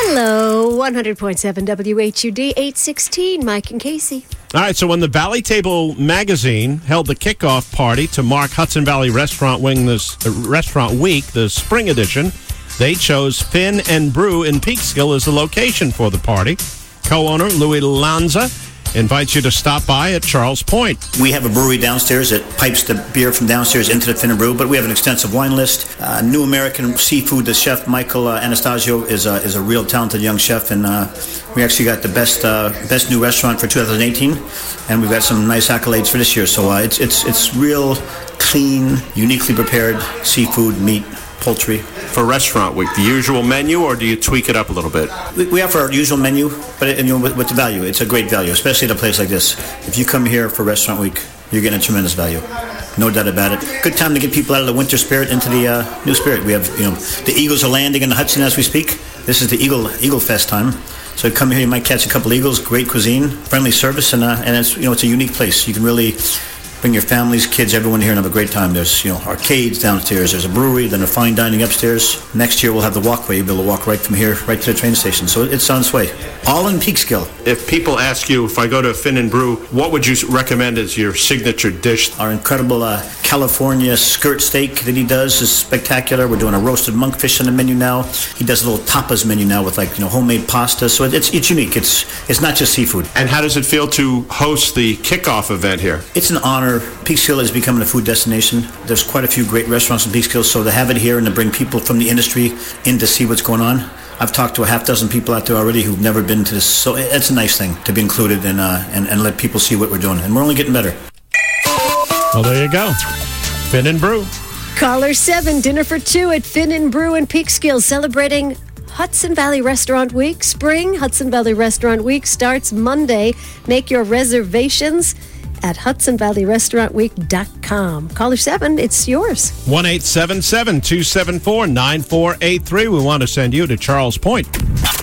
Hello, 100.7 WHUD, 816, Mike and Casey. All right, so when the Valley Table magazine held the kickoff party to mark Hudson Valley Restaurant Week, the spring edition, they chose Fin and Brew in Peekskill as the location for the party. Co-owner Louis Lanza invites you to stop by at Charles Point. We have a brewery downstairs that pipes the beer from downstairs into the Fin and Brew, but we have an extensive wine list. New American seafood. The chef, Michael Anastasio, is a real talented young chef, and we actually got the best new restaurant for 2018, and we've got some nice accolades for this year. So it's real clean, uniquely prepared seafood, meat, poultry. For Restaurant Week, the usual menu, or do you tweak it up a little bit? We offer our usual menu, but with the value. It's a great value, especially at a place like this. If you come here for Restaurant Week, you're getting a tremendous value. No doubt about it. Good time to get people out of the winter spirit into the new spirit. We have, the Eagles are landing in the Hudson as we speak. This is the Eagle Fest time. So come here, you might catch a couple eagles. Great cuisine, friendly service, and it's a unique place. You can really bring your families, kids, everyone here and have a great time. There's, arcades downstairs. There's a brewery, then a fine dining upstairs. Next year we'll have the walkway. You'll be able to walk right from here, right to the train station. So it's on its way. All in Peekskill. If people ask you, if I go to Fin and Brew, what would you recommend as your signature dish? Our incredible California skirt steak that he does is spectacular. We're doing a roasted monkfish on the menu now. He does a little tapas menu now with homemade pasta. So it's unique. It's not just seafood. And how does it feel to host the kickoff event here? It's an honor. Peekskill is becoming a food destination. There's quite a few great restaurants in Peekskill, so to have it here and to bring people from the industry in to see what's going on. I've talked to a half dozen people out there already who've never been to this, so it's a nice thing to be included and let people see what we're doing, and we're only getting better. Well, there you go. Fin and Brew. Caller 7, dinner for 2 at Fin and Brew in Peekskill, celebrating Hudson Valley Restaurant Week. Spring Hudson Valley Restaurant Week starts Monday. Make your reservations at HudsonValleyRestaurantWeek.com. Caller 7, it's yours. 1-877-274-9483. We want to send you to Charles Point.